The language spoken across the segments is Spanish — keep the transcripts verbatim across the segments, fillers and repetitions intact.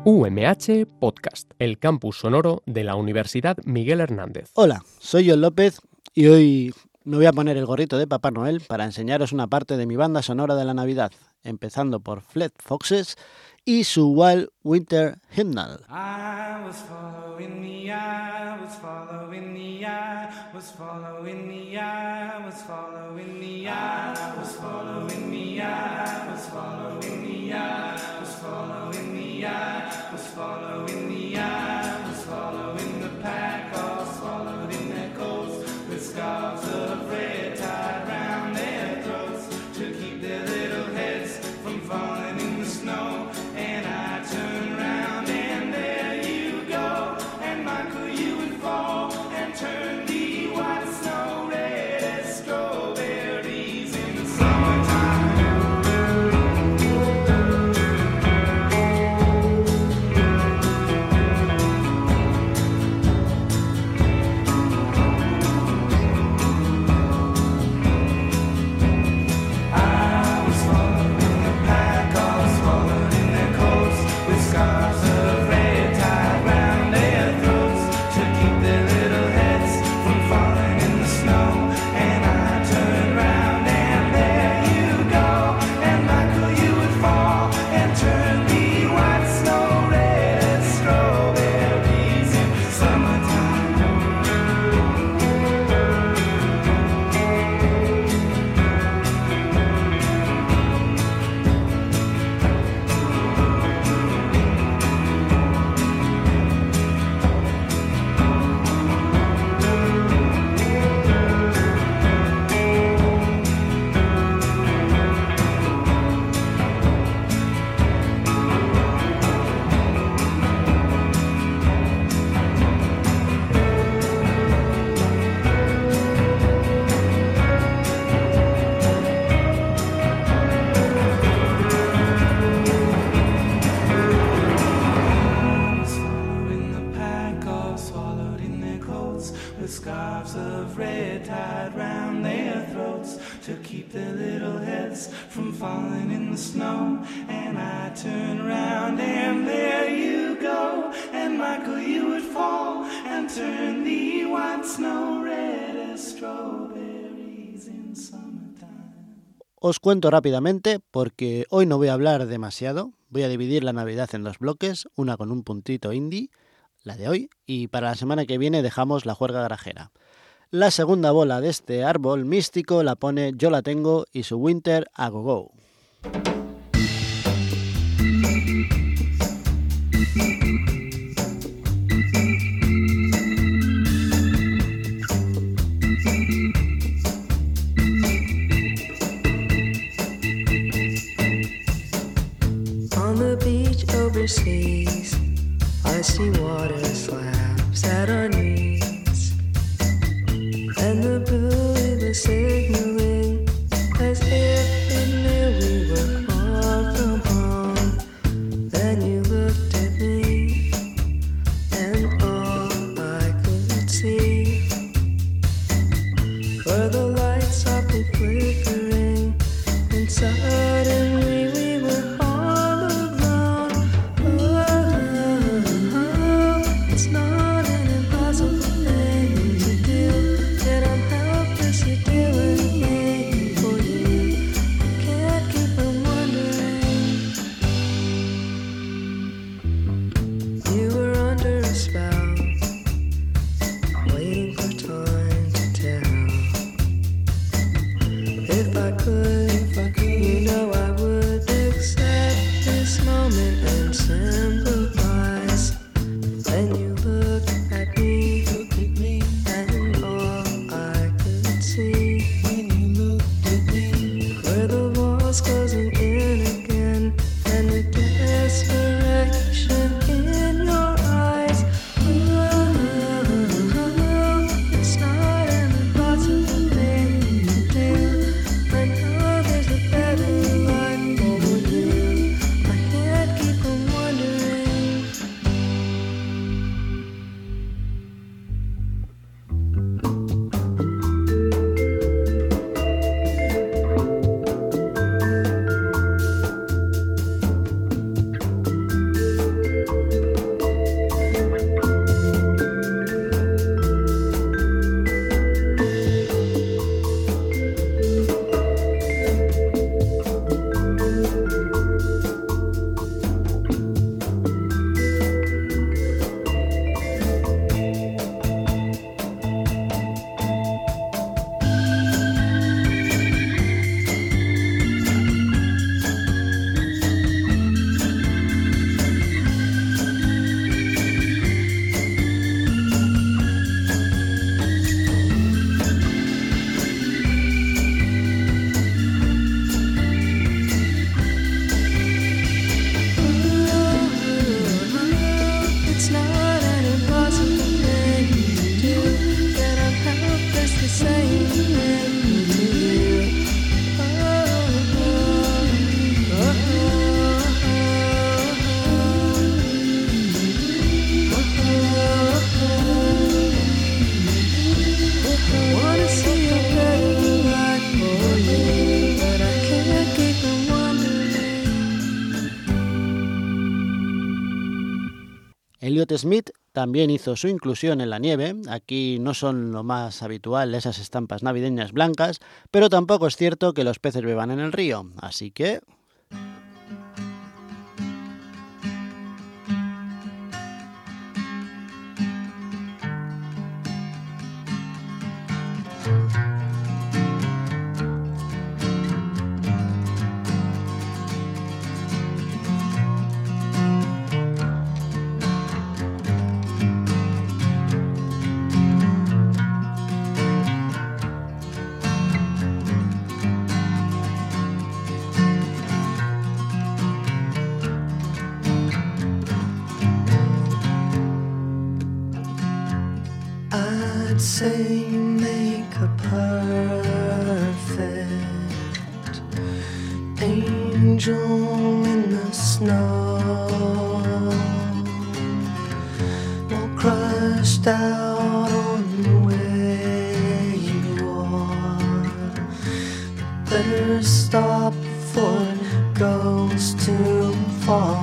U M H Podcast, el campus sonoro de la Universidad Miguel Hernández. Hola, soy John López y hoy me voy a poner el gorrito de Papá Noel para enseñaros una parte de mi banda sonora de la Navidad, empezando por Fleet Foxes y su Wild Winter Hymnal. I was following the eye, was following the eye, was following the eye, was following the eye, was following the eye, was following the eye, was following the eye, was following the eye, was following the pack, all swallowed in their coats, with scarves of red tied round their throats to keep their little heads from falling in the snow. And I turned round and there you go, and Michael, you would fall and turn the white snow red as strawberries in the summertime. I was following the pack, all swallowed in their coats, with scarves of red tied round their throats to keep their little heads from falling in the snow. And I turned round and there you go, and Michael, you would fall and turn the white snow red as strawberries in summertime. Following the pack, all swallowed in their coats, with scarves of red tied round their throats to keep their little heads from falling in the snow. And I turned round and there you go, and Michael, you would fall and turn the white snow red as strawberries in summertime. Os cuento rápidamente porque hoy no voy a hablar demasiado, voy a dividir la Navidad en dos bloques, una con un puntito indie, la de hoy, y para la semana que viene dejamos la juerga garajera. La segunda bola de este árbol místico la pone Yo la tengo y su Winter a Go Go. On the beach overseas, I see water slabs at our knees, and the buoy was signaling as if it knew we were far from home. Then you looked at me, and all I could see were the lights softly flickering, and suddenly we were all alone. Oh, it's not an impossible Elliott Smith también hizo su inclusión en la nieve. Aquí no son lo más habitual esas estampas navideñas blancas, pero tampoco es cierto que los peces beban en el río, así que... I'd say you make a perfect angel in the snow, all crushed out on where you are. Better stop before it goes too far.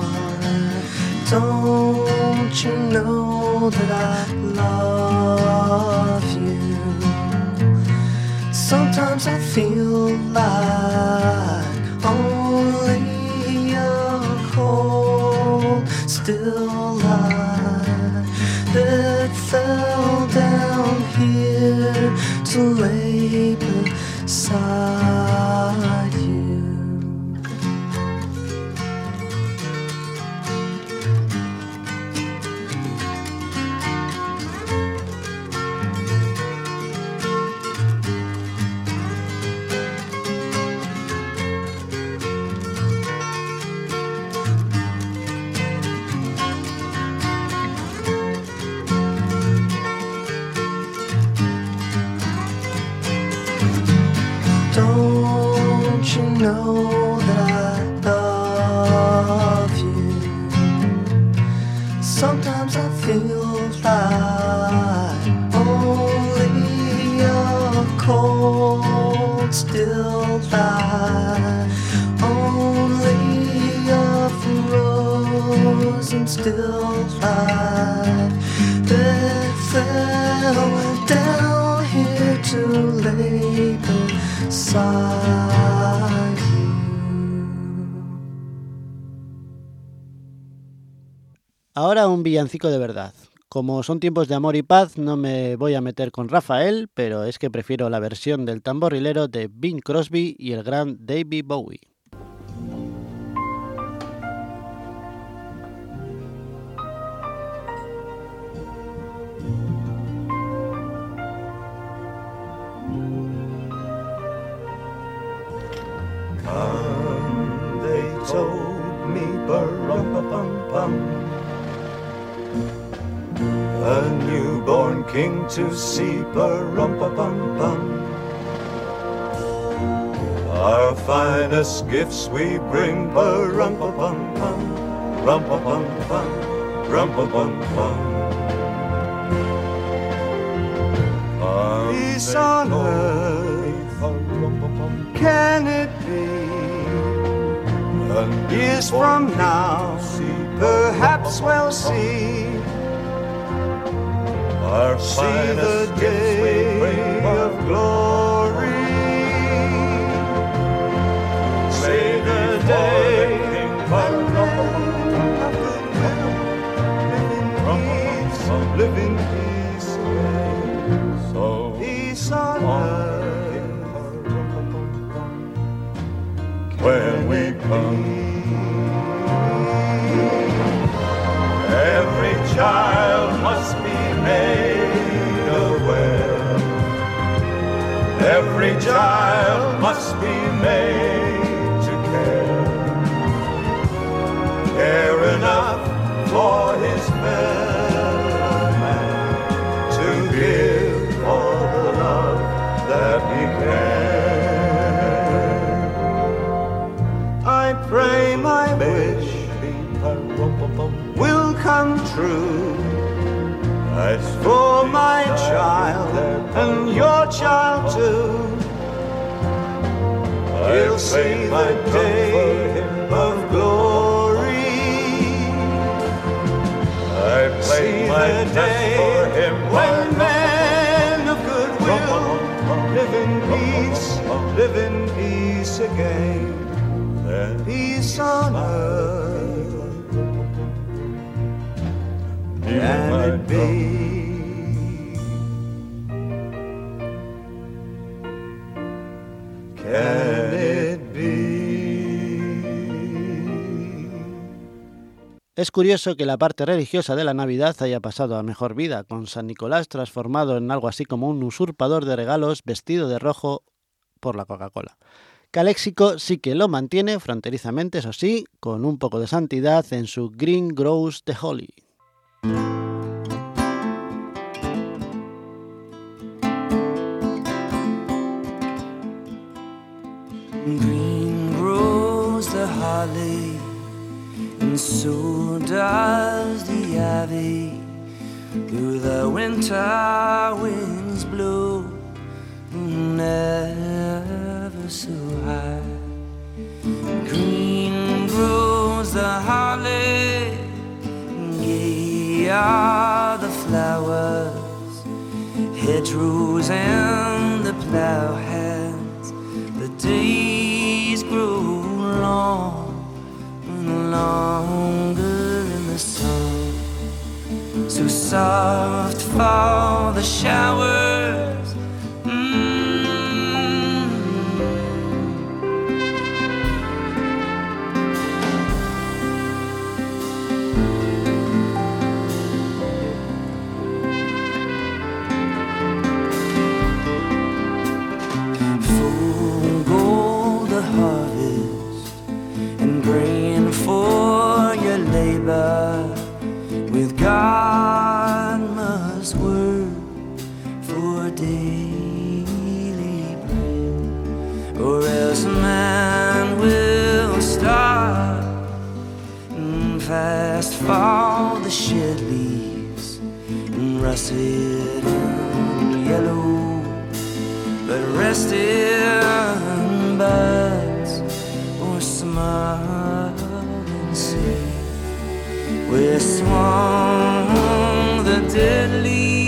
Don't you know that I love you? Sometimes I feel like only a cold, still light that fell down here to lay beside you. Don't you know that I love you? Sometimes I feel like only a cold, still light, only a frozen still light that fell down here to lay beside you. Ahora un villancico de verdad. Como son tiempos de amor y paz, no me voy a meter con Rafael, pero es que prefiero la versión del tamborilero de Bing Crosby y el gran David Bowie. Come, they told me, ba-rum-pa-pum-pum, a newborn king to see, ba-rum-pa-pum-pum. Our finest gifts we bring, ba-rum-pa-pum-pum, rum-pa-pum-pum, rum-pa-pum-pum. Peace on earth, can it be? Years from now, perhaps we'll see. Our see the day of glory. See the day of goodwill, live in peace, so peace on earth when we come. Every child must be made aware. Every child must be made to care. Care enough for his fellow man, to give all the love that he can. I pray my wish will come true. As for my child and your child too, he'll see the day of glory. I the day when men of goodwill live in peace, live in peace again. Peace on earth, can it be? Can it be? Es curioso que la parte religiosa de la Navidad haya pasado a mejor vida, con San Nicolás transformado en algo así como un usurpador de regalos vestido de rojo por la Coca-Cola. Calexico sí que lo mantiene fronterizamente, eso sí, con un poco de santidad en su Green Grows the Holly. Green grows the holly, and so does the ivy. Through the winter winds blow, never so high. Green grows the holly, gay are the flowers, hedgerows and the plough hands. The days grow long and longer in the sun, so soft fall the showers. Mm. Full gold the harvest, and grain for your labor. With God must work for daily bread, or else man will starve. And fast fall the shed leaves, and rusted and yellow, but rested buds or smart and sea. Where swung the dead leaves,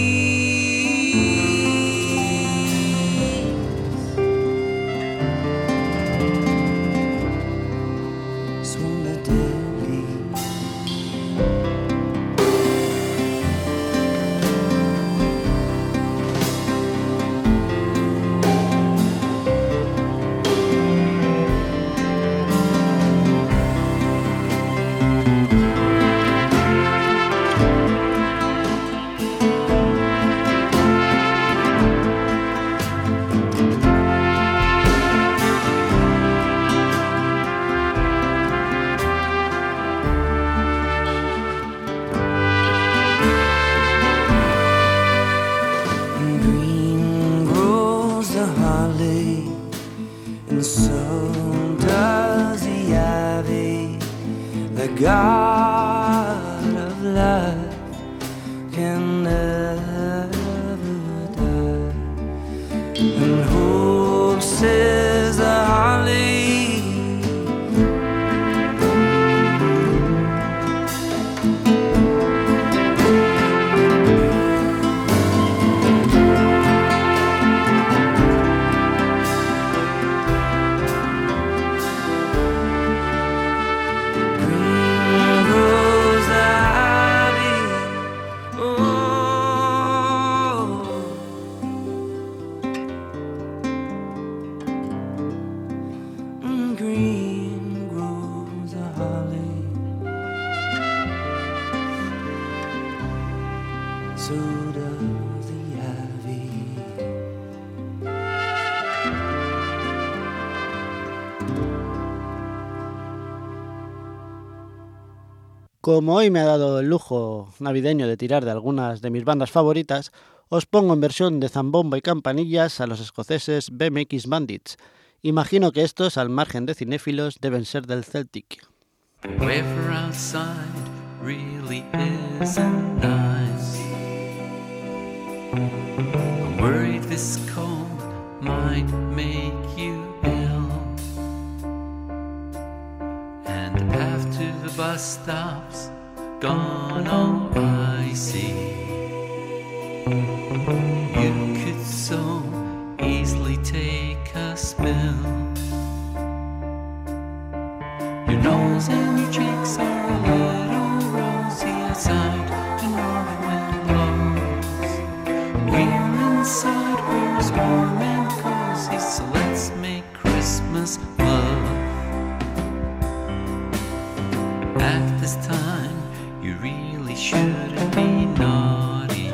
swung the dead leaves. God of life can never die, and hope says the holly. Como hoy me ha dado el lujo navideño de tirar de algunas de mis bandas favoritas, os pongo en versión de zambomba y campanillas a los escoceses B M X Bandits. Imagino que estos, al margen de cinéfilos, deben ser del Celtic. The weather outside really isn't nice. I'm worried this cold might make you ill, and the path to the bus stops gone, oh I see. You could so easily take a spill. Your nose and your cheeks are a little rosy outside, the north wind blows. We're inside where it's warm and cozy, so let's make Christmas love. At this time, you really shouldn't be naughty,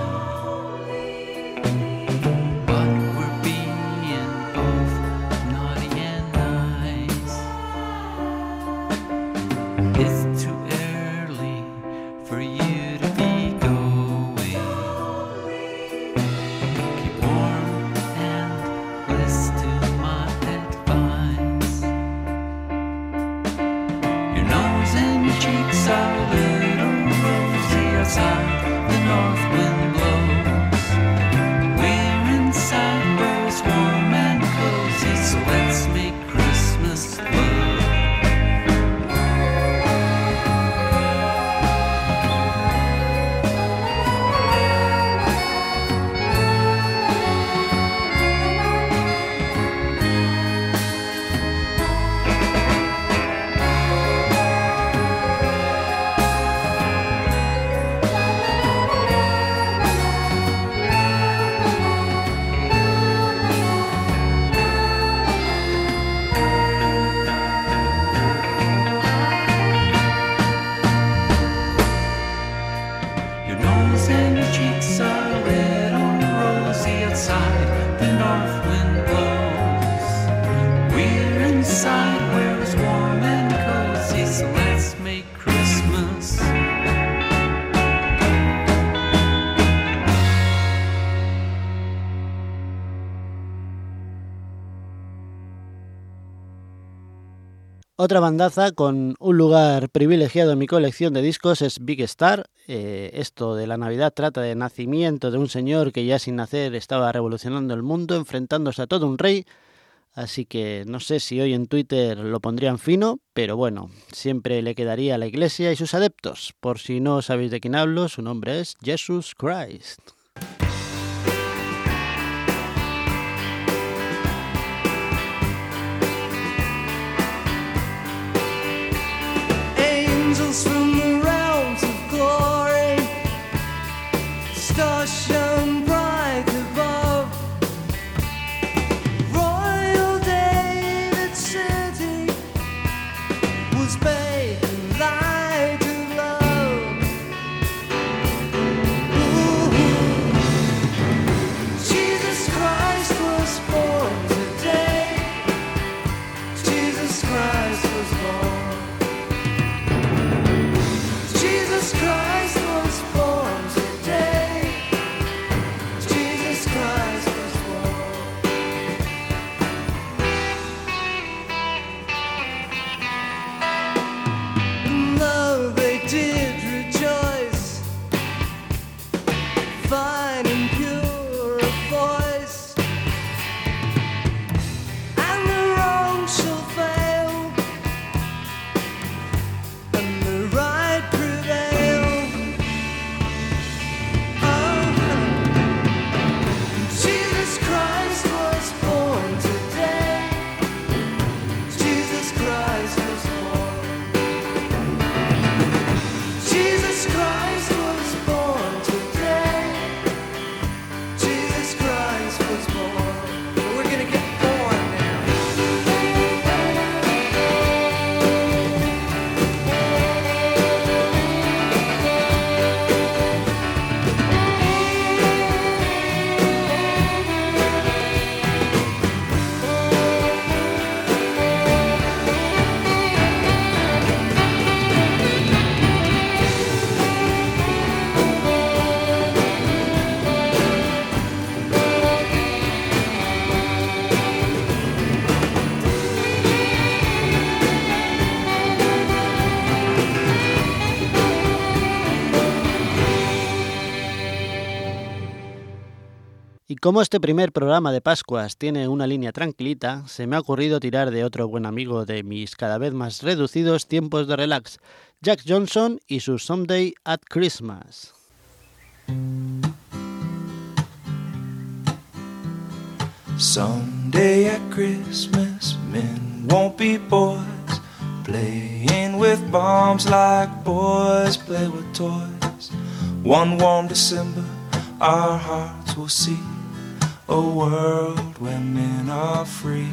but we're being both naughty and nice. It's too early for you to be going. Keep warm and listen to my advice. Your nose and your cheeks are a little rosy outside, the north wind blows. We're inside where it's warm and cozy, so let's make Christmas love. Your nose and your cheeks are a little rosy outside, the north wind blows. We're inside where it's warm and cozy, so let's make Christmas. Otra bandaza con un lugar privilegiado en mi colección de discos es Big Star. Eh, esto de la Navidad trata del nacimiento de un señor que ya sin nacer estaba revolucionando el mundo, enfrentándose a todo un rey. Así que no sé si hoy en Twitter lo pondrían fino, pero bueno, siempre le quedaría a la iglesia y sus adeptos. Por si no sabéis de quién hablo, su nombre es Jesus Christ. Angels from the realms of glory, stars shone bright above. Royal David's city was bathed in light of love. Ooh. Jesus Christ was born today. Jesus Christ was born. Jesus Christ was born today. Jesus Christ was born. como este primer programa de Pascuas tiene una línea tranquilita, se me ha ocurrido tirar de otro buen amigo de mis cada vez más reducidos tiempos de relax, Jack Johnson y su Someday at Christmas. Someday at Christmas, men won't be boys, playing with bombs like boys play with toys. One warm December, our hearts will see a world where men are free.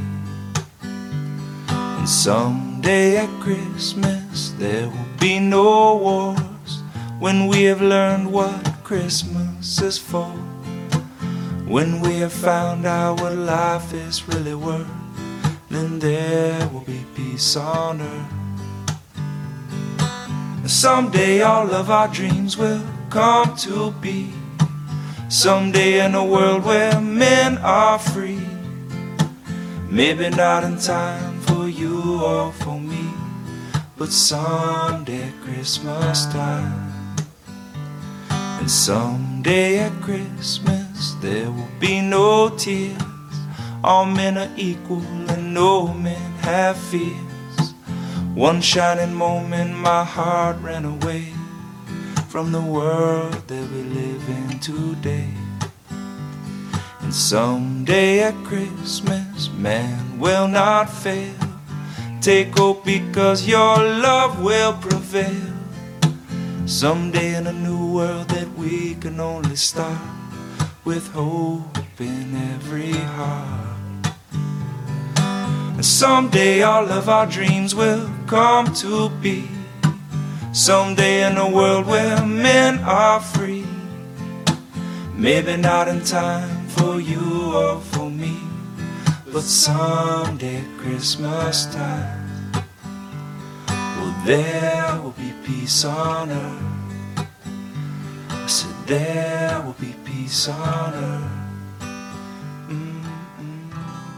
And someday at Christmas, there will be no wars, when we have learned what Christmas is for. When we have found out what life is really worth, then there will be peace on earth. And someday all of our dreams will come to be. Someday in a world where men are free. Maybe not in time for you or for me, but someday at Christmas time. And someday at Christmas there will be no tears. All men are equal and no men have fears. One shining moment my heart ran away from the world that we live in today. And someday at Christmas man will not fail. Take hope because your love will prevail. Someday in a new world that we can only start with hope in every heart. And someday all of our dreams will come to be. Someday in a world where men are free. Maybe not in time for you or for me, but someday at Christmas time, well, there will be peace on earth. I said there will be peace on earth. Mm-mm.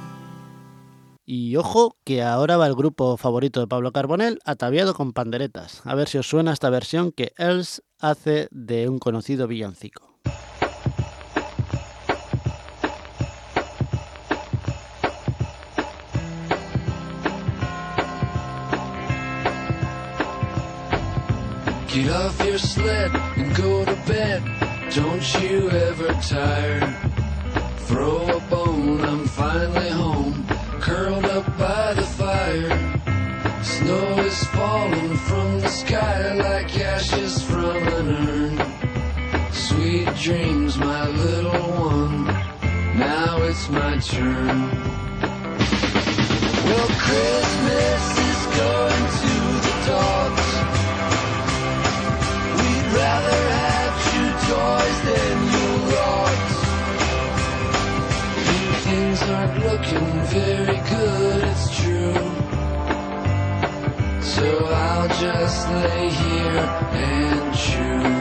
Y ojo que ahora va el grupo favorito de Pablo Carbonell, ataviado con panderetas. A ver si os suena esta versión que Els hace de un conocido villancico. Get off your sled and go to bed. Don't you ever tire. Throw a bone, I'm finally home, curled up by the fire. Snow is falling from the sky like ashes from an urn. Sweet dreams, my little one, now it's my turn. Well, Christmas is going to the dogs. Rather have two toys than your rods. And things aren't looking very good, it's true. So I'll just lay here and chew.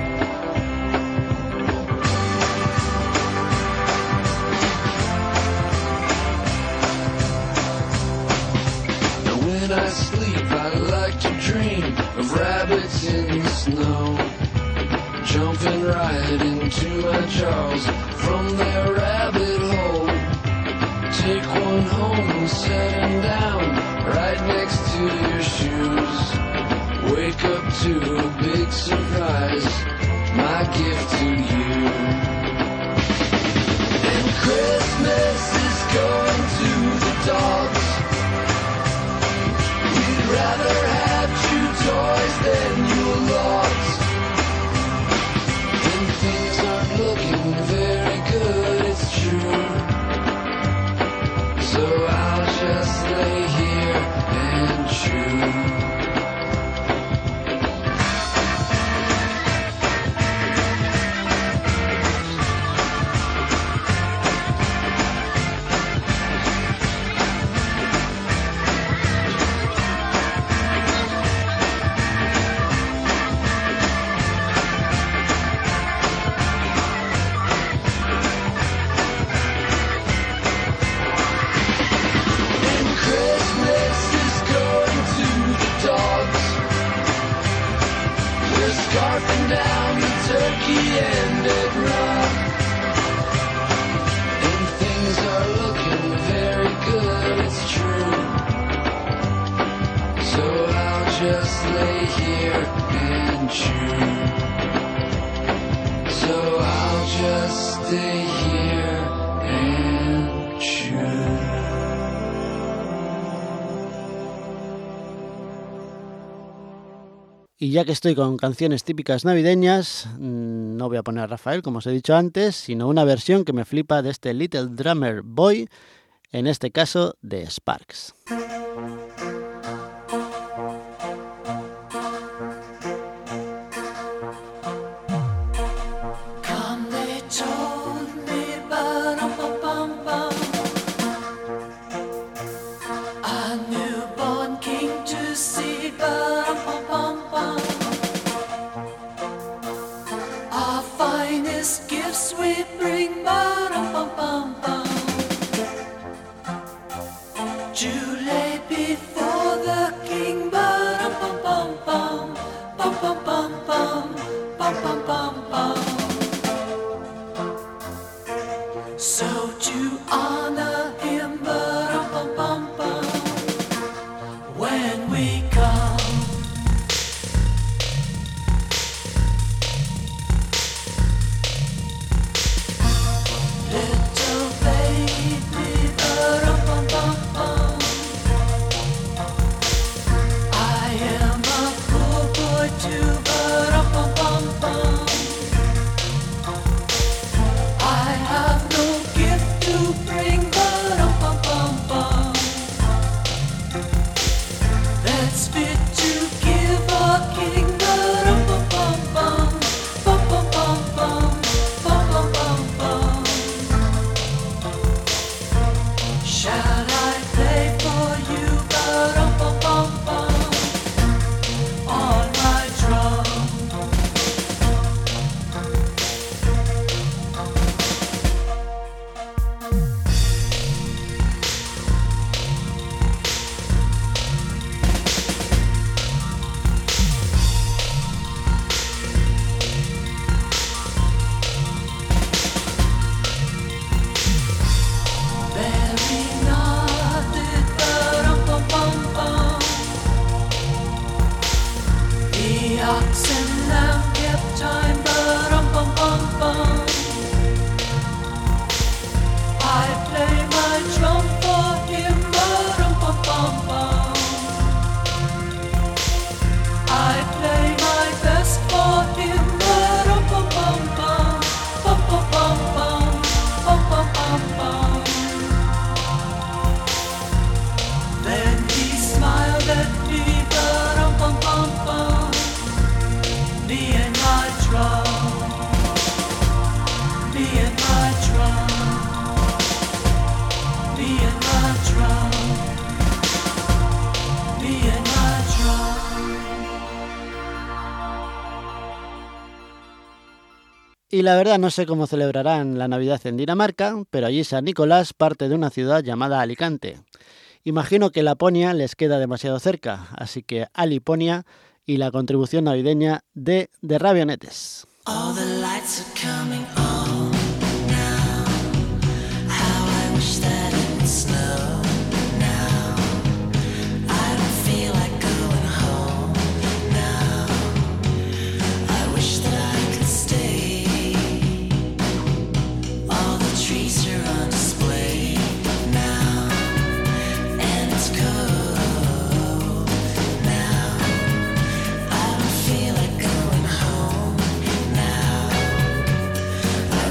Now when I sleep I like to dream of rabbits in the snow, jumping right into my jaws from their rabbit hole. Take one home and set him down right next to your shoes. Wake up to a big surprise, my gift to you. And Christmas is going to the dogs. We'd rather have two toys than your logs. And things aren't looking very good, it's true. So I'll just lay here and chew. Scarfing down the turkey and egg rock. just lay here and chew. So I'll just stay here and chew. Y ya que estoy con canciones típicas navideñas, no voy a poner a Rafael, como os he dicho antes, sino una versión que me flipa de este Little Drummer Boy, en este caso de Sparks. Y la verdad no sé cómo celebrarán la Navidad en Dinamarca, pero allí San Nicolás parte de una ciudad llamada Alicante. Imagino que Laponia les queda demasiado cerca, así que a Liponia y la contribución navideña de The Raveonettes. All the lights are coming on now. How I wish that it would snow now. I don't feel like going home now. I wish that I could stay. All the trees are on display now, and it's cold now. I don't feel like going home now.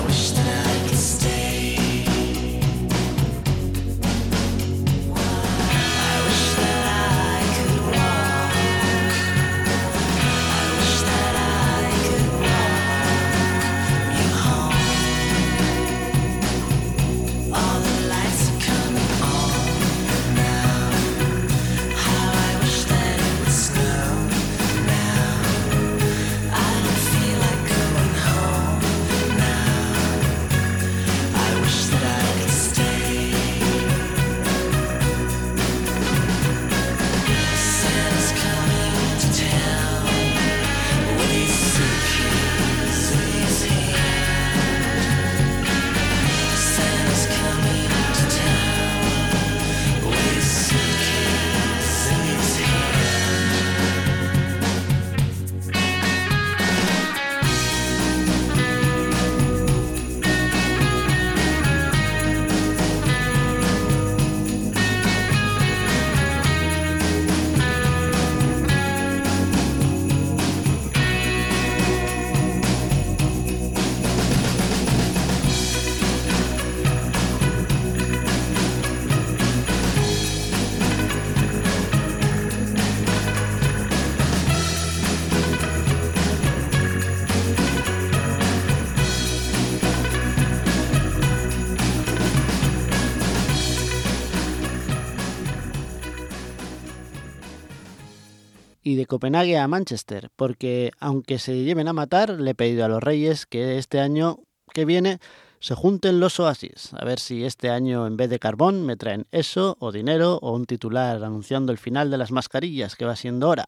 y de Copenhague a Manchester, porque aunque se lleven a matar, le he pedido a los Reyes que este año que viene se junten los oasis, a ver si este año en vez de carbón me traen eso, o dinero, o un titular anunciando el final de las mascarillas, que va siendo hora.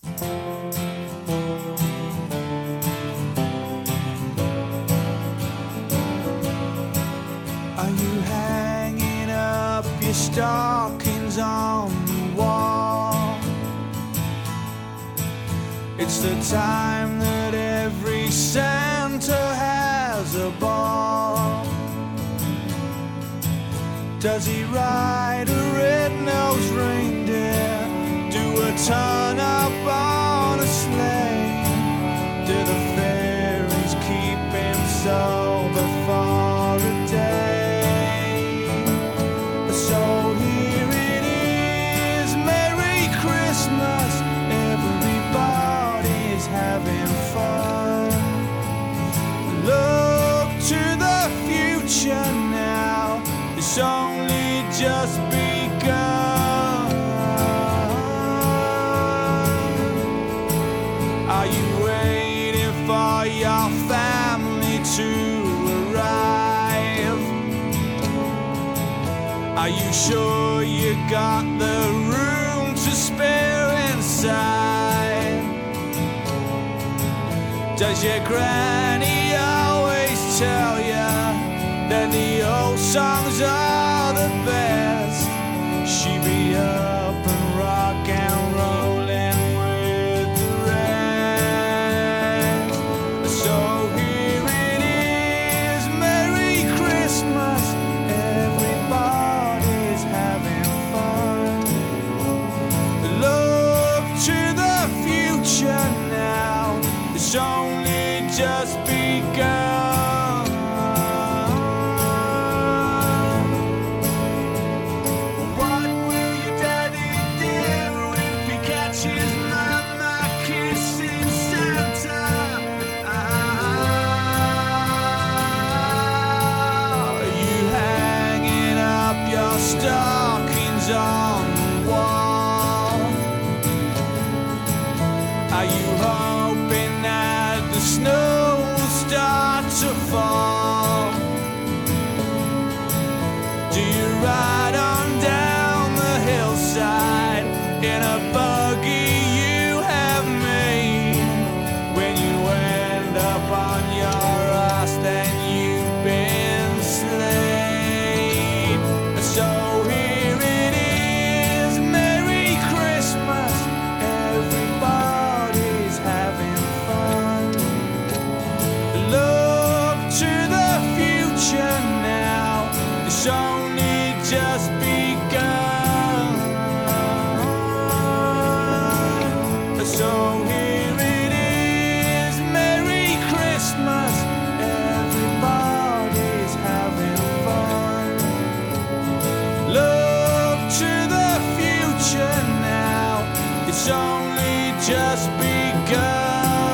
Are you hanging up your stockings on the wall? It's the time that every Santa has a ball. Does he ride a red-nosed reindeer? Do a turn up on a sleigh? Do the fairies keep him sober for a day? So here it is, Merry Christmas, everybody's having fun. Look to the future now, it's only just begun. Are you waiting for your family to arrive? Are you sure you got the room to spare inside? Does your granny always tell ya that the old songs are the best? She be up and rock and rollin' with the rest. So here it is, Merry Christmas, everybody's having fun. Look to the future now, it's only just begun. What will your daddy do if he catches mama kissing Santa? Are you hanging up your stockings on the wall? Are you hoping that the snow will start to fall? Do you ride on down the hillside in a buggy you have made? When you end up on your ass, then you've been slayed. So here it is, Merry Christmas, everybody's having fun. Look to the future now, it's only just begun. So here it is, Merry Christmas, everybody's having fun. Look to the future now, it's only just begun.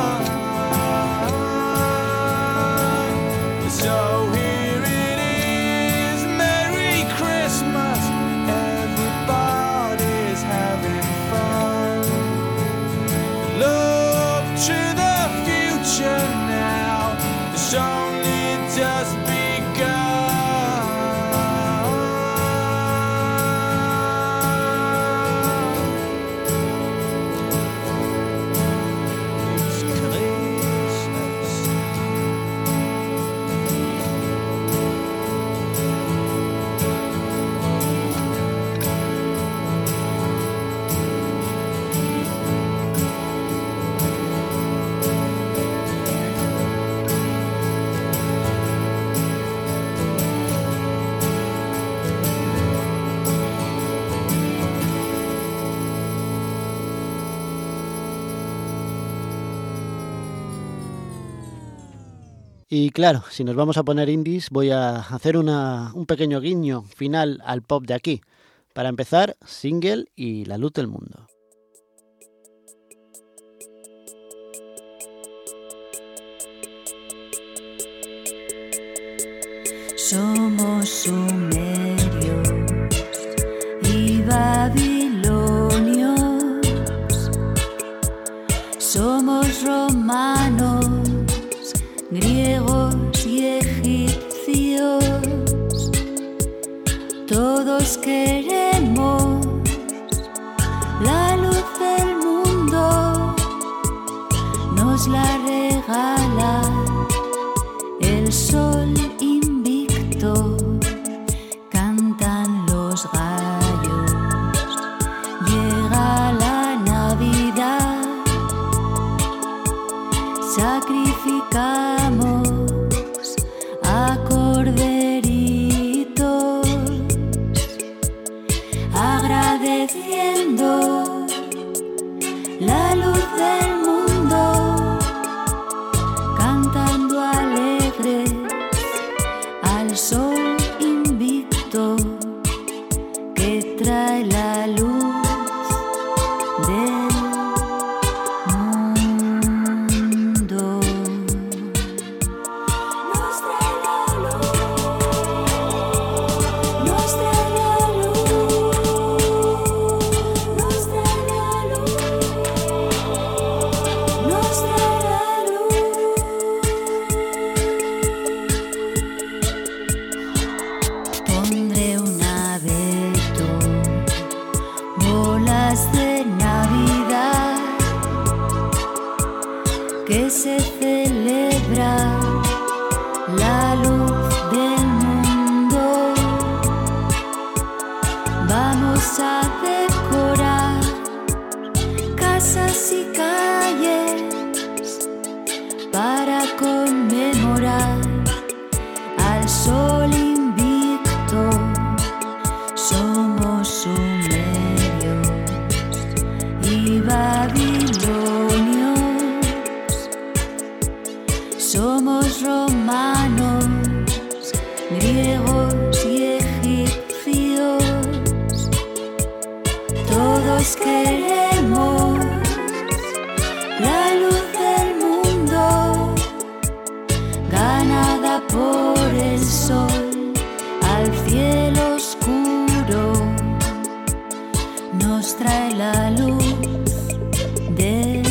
So here it is, Merry Christmas, everybody's having fun. Look to the future now, it's only just begun. It's Christmas. Y claro, si nos vamos a poner indies, voy a hacer una, un pequeño guiño final al pop de aquí. Para empezar, Single y La Luz del Mundo. Somos sumerios y babilonios, Somos romanos, griegos y egipcios. Todos queremos la luz del mundo. Nos la regala el sol invicto. Cantan los gallos. Llega la Navidad. Sacrificamos a corderitos, agradeciendo la luz del mundo, cantando alegres al sol invicto que trae la luz del que se celebra la luz del mundo. Vamos a decorar casas y calles para conmemorar al sol invicto. Somos sumerios y babilonios. Somos romanos, griegos y egipcios. Todos queremos la luz del mundo, ganada por el sol al cielo oscuro. Nos trae la luz del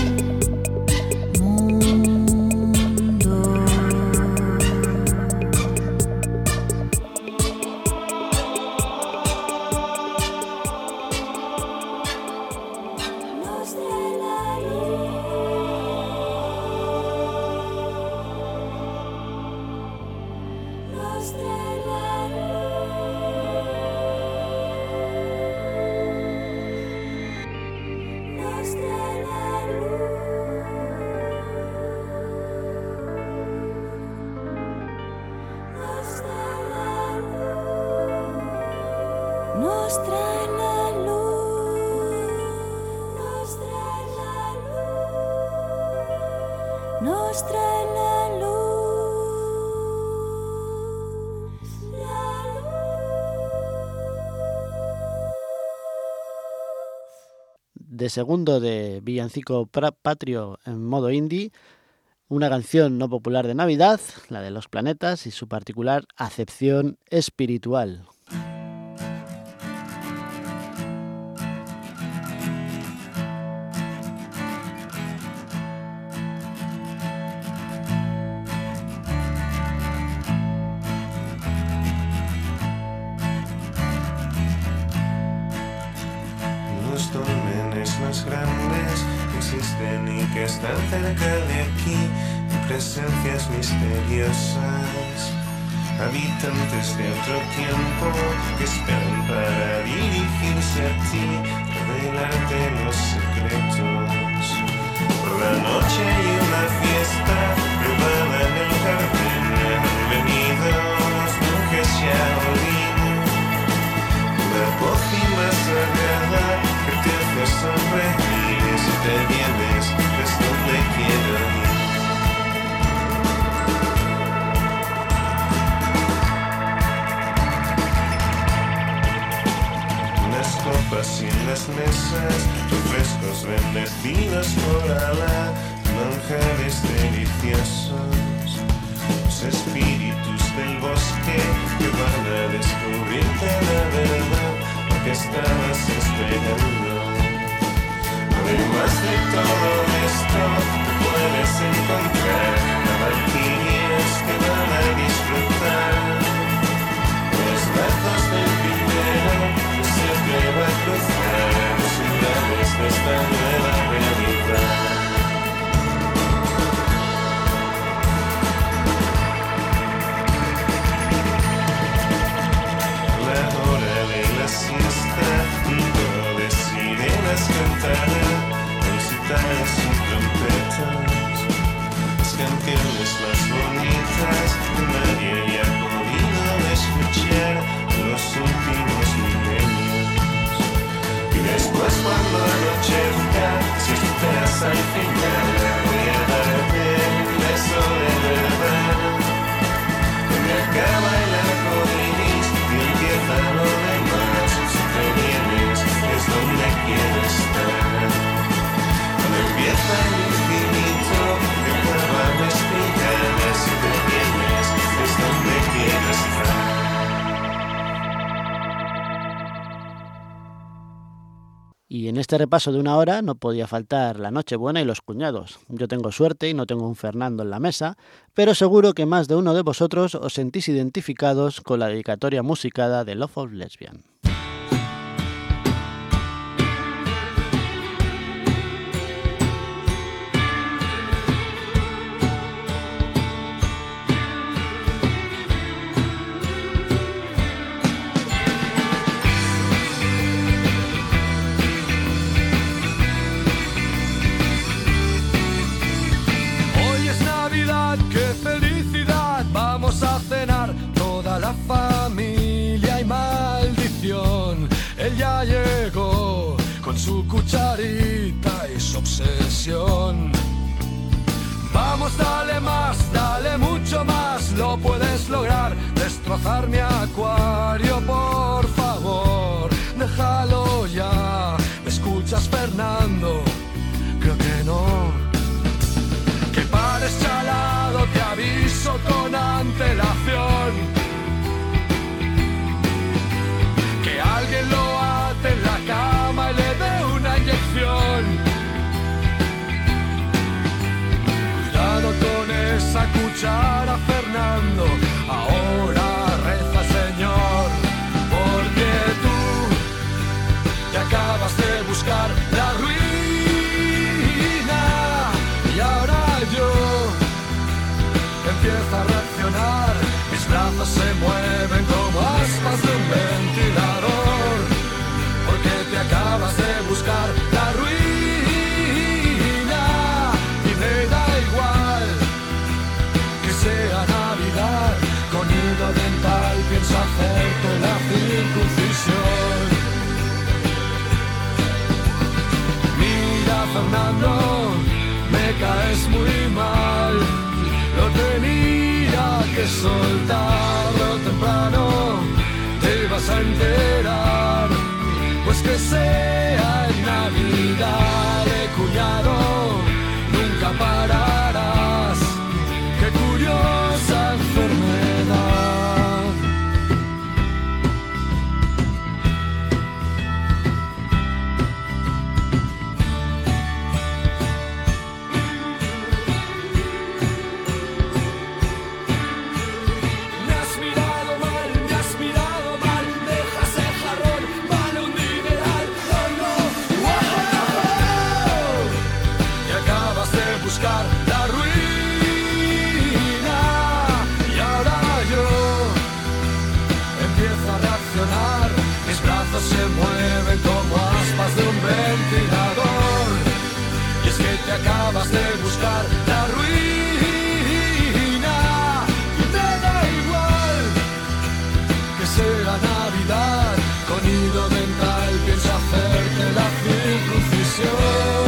Nos trae la luz, nos trae la luz, nos trae la luz, la luz. De segundo de villancico pra- patrio en modo indie, una canción no popular de Navidad, la de los planetas y su particular acepción espiritual. Los dólmenes más grandes que existen y que están cerca de aquí, presencias misteriosas, habitantes de otro tiempo que esperan para dirigirse a ti, revelarte los secretos. Por la noche hay una fiesta privada en el jardín, bienvenidos monjes Shaolin. La pócima sagrada que te hace sonreír y si te vienes es donde quiero ir. Las copas y en las mesas, refrescos bendecidos por Alá, manjares deliciosos, los espíritus del bosque que van a descubrirte la verdad, lo que estabas esperando. Además de todo esto, trompetas, las canciones más bonitas que nadie haya podido escuchar en los últimos milenios. Y después cuando anochezca, si esperas al final, voy a darte un beso de verdad. Donde acaba el arco iris y empieza lo demás. Si te vienes es donde quiero estar. Cuando empieza el infinito, que acaba de explicar. Si te vienes es donde quiero estar. Y en este repaso de una hora no podía faltar la Nochebuena y los cuñados. Yo tengo suerte y no tengo un Fernando en la mesa, pero seguro que más de uno de vosotros os sentís identificados con la dedicatoria musicada de Love of Lesbian. La familia y maldición, él ya llegó con su cucharita y su obsesión. Vamos, dale más, dale mucho más, lo puedes lograr. Destrozar mi acuario, por favor, déjalo ya. ¿Me escuchas, Fernando? Creo que no. Que pares chalado, te aviso con antelación. Que alguien lo ate en la cama y le dé una inyección. Cuidado con esa cuchara, Fernando. Ahora reza, Señor, porque tú te acabas de buscar la ruina. Y ahora yo empiezo a reaccionar. Mis brazos se mueven como aspas de un ventilador, porque te acabas de buscar la ruina. Y me da igual que sea Navidad, con hilo dental pienso hacerte la circuncisión. Mira, Fernando, me caes muy mal, lo tenía que soltarlo temprano, te vas a enterar, pues que sea en Navidad, eh, cuñado, nunca pararás, qué curiosa enfermedad. La ruina. Y ahora yo empiezo a reaccionar. Mis brazos se mueven como aspas de un ventilador. Y es que te acabas de buscar la ruina. Y me da igual que sea Navidad, con hilo dental pienso hacerte la circuncisión.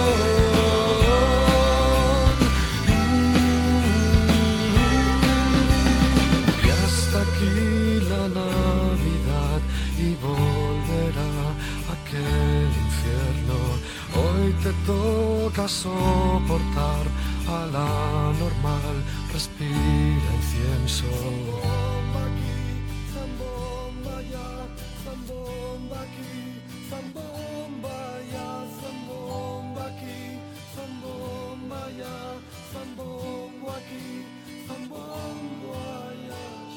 La Navidad y volverá aquel infierno. Hoy te toca soportar a la normal. Respira incienso. Zambomba aquí, zambomba allá, zambomba aquí, zambomba allá, zambomba aquí, zambomba allá, zambomba aquí, zambomba allá.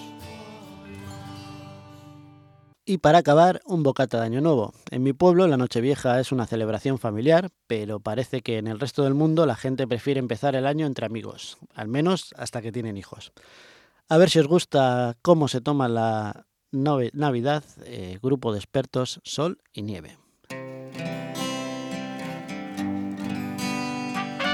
Y para acabar, un bocata de Año Nuevo. En mi pueblo la Nochevieja es una celebración familiar, pero parece que en el resto del mundo la gente prefiere empezar el año entre amigos, al menos hasta que tienen hijos. A ver si os gusta cómo se toma la Navidad, eh, grupo de expertos Sol y Nieve.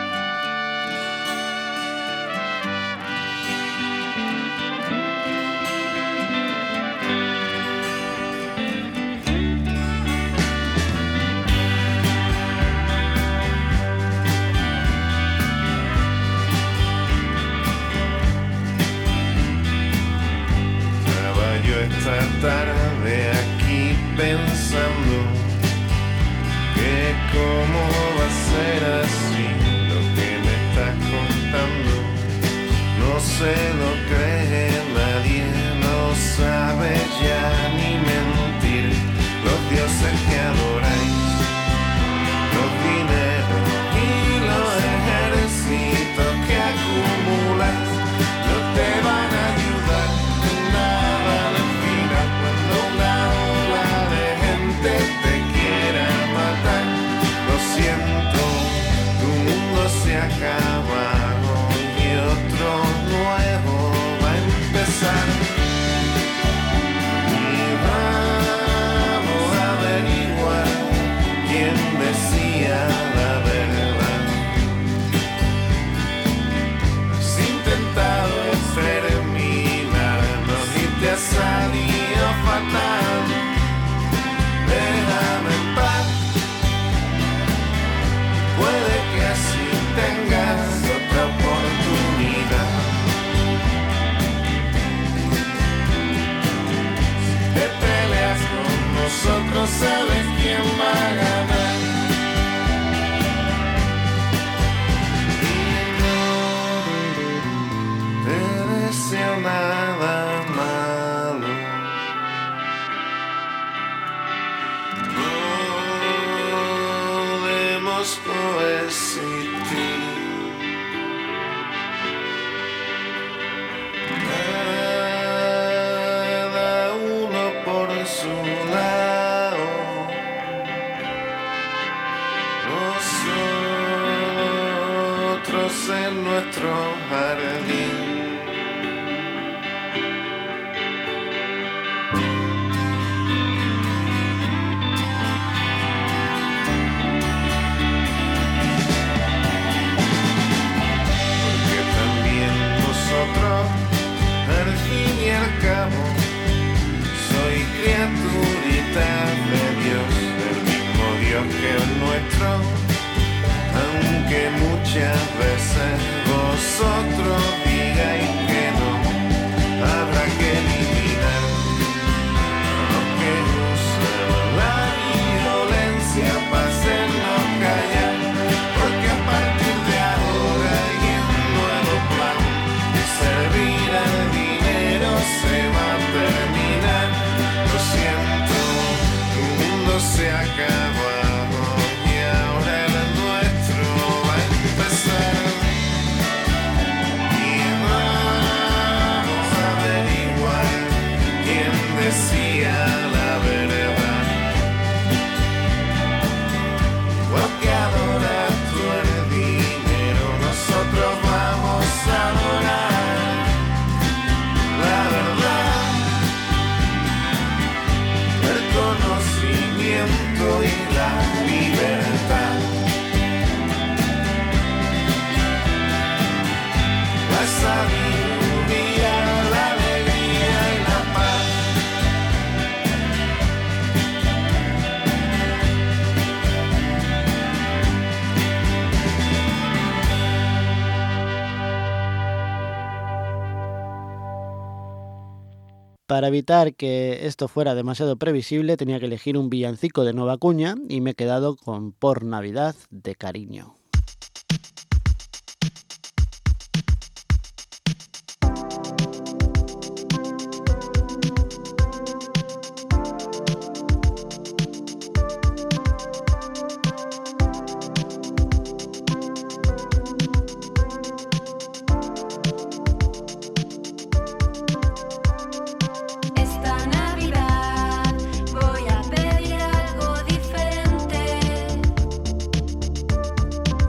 se lo cree nadie, no sabe ya ni mentir. Los dioses que adoráis, los dineros y los ejércitos que acumuláis, no te van a ayudar en nada al final cuando una ola de gente te quiera matar. Lo siento, tu mundo se acaba y otro nuevo va a empezar. Y vamos a averiguar quién decía la verdad. Has intentado exterminarnos y te ha salido fatal. Déjame en paz. Puede que así tengas otra oportunidad. Si te peleas con nosotros, sabes quién va a ganar. Y no te deseo nada malo. Podemos coexistir. Cada uno por su lado. Nosotros en nuestro jardín. Porque también nosotros, al fin y al cabo, soy criaturita de Dios, el mismo Dios que el nuestro, aunque muchas veces vosotros digáis que no, habrá que eliminar a los que usan la violencia para hacernos callar, porque a partir de ahora y en un nuevo plan de servir al dinero se va a terminar. Lo siento, tu mundo se acaba y ahora el nuestro va a empezar. Y vamos a averiguar quién decía la verdad. Porque adoras tú el dinero, nosotros vamos a adorar la verdad, el conocimiento y la libertad, la sabiduría, la alegría y la paz. Para evitar que esto fuera demasiado previsible, tenía que elegir un villancico de Nueva Cuña y me he quedado con Por Navidad de Cariño. Esta Navidad voy a pedir algo diferente.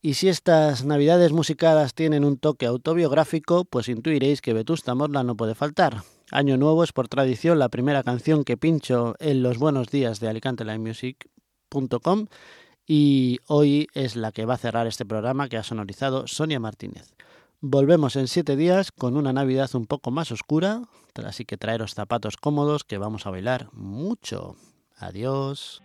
Y si estas navidades musicadas tienen un toque autobiográfico, pues intuiréis que Vetusta Morla no puede faltar. Año Nuevo es por tradición la primera canción que pincho en los buenos días de alicante live music punto com y hoy es la que va a cerrar este programa que ha sonorizado Sonia Martínez. Volvemos en siete días con una Navidad un poco más oscura, así que traeros zapatos cómodos que vamos a bailar mucho. Adiós.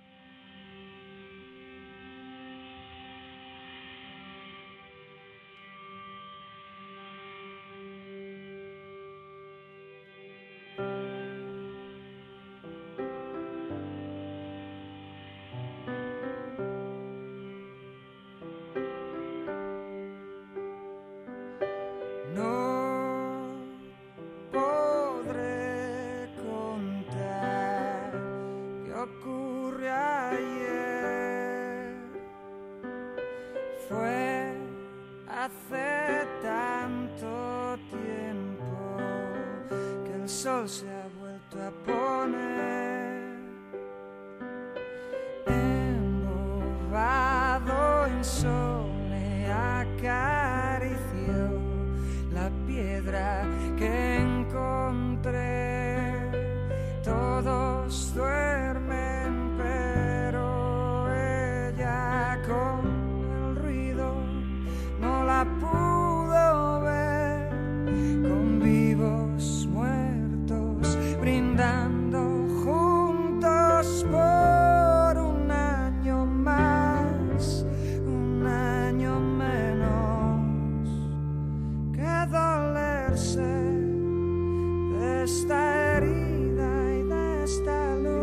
Hace tanto tiempo que el sol se ha vuelto a poner embobado, insole, acarició la piedra que encontré. Todos duermen, pero ella con la pudo ver, con vivos muertos brindando juntos por un año más, un año menos, que dolerse de esta herida y de esta luz.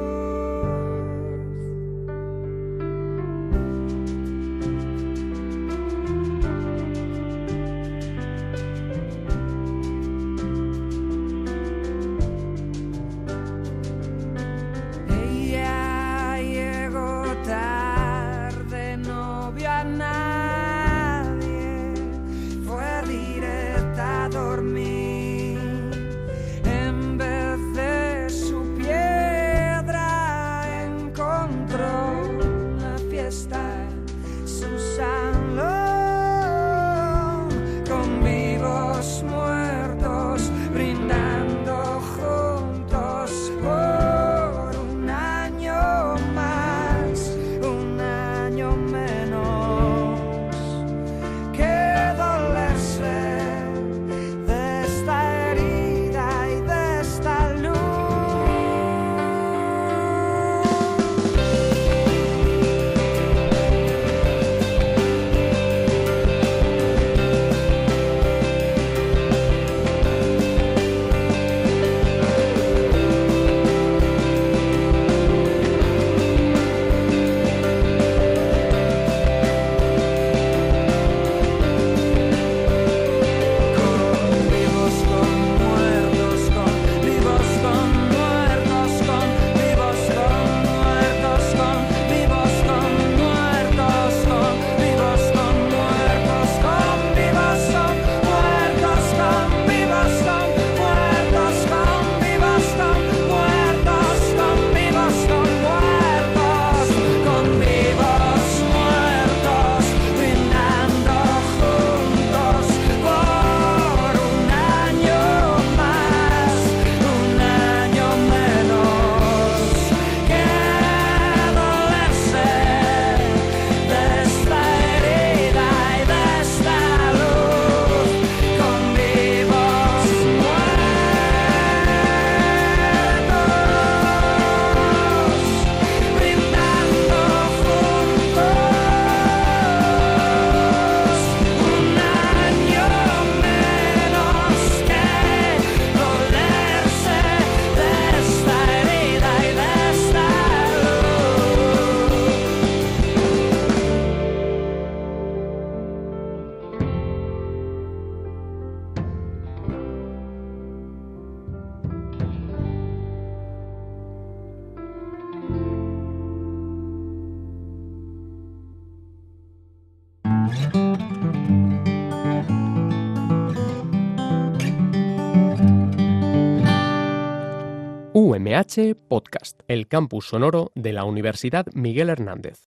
U M H Podcast, el campus sonoro de la Universidad Miguel Hernández.